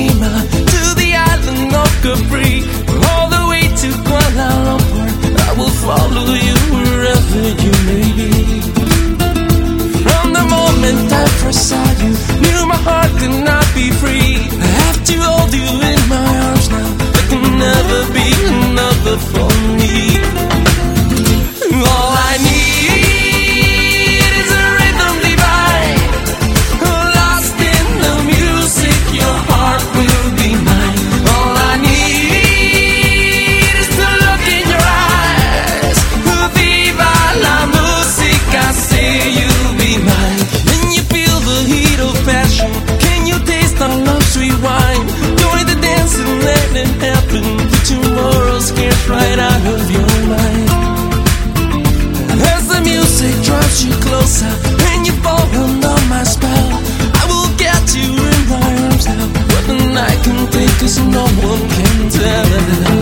Lima to the island of Capri, all the way to Kuala Lumpur. I will follow you wherever you may be. From the moment I first saw you, knew my heart could not be free. I have to hold you in my arms now. There can never be another for me. All I need is a rhythm divine, lost in the music. Your heart will be mine. All I need is to look in your eyes. Viva la música, say you'll be mine. Can you feel the heat of passion? Can you taste our love sweet wine? Join the dance and let it happen. The tomorrow scares right out of your mind. As the music drives you closer and you fall under my spell, I will get you in my arms now. But the night can take us, no one can tell.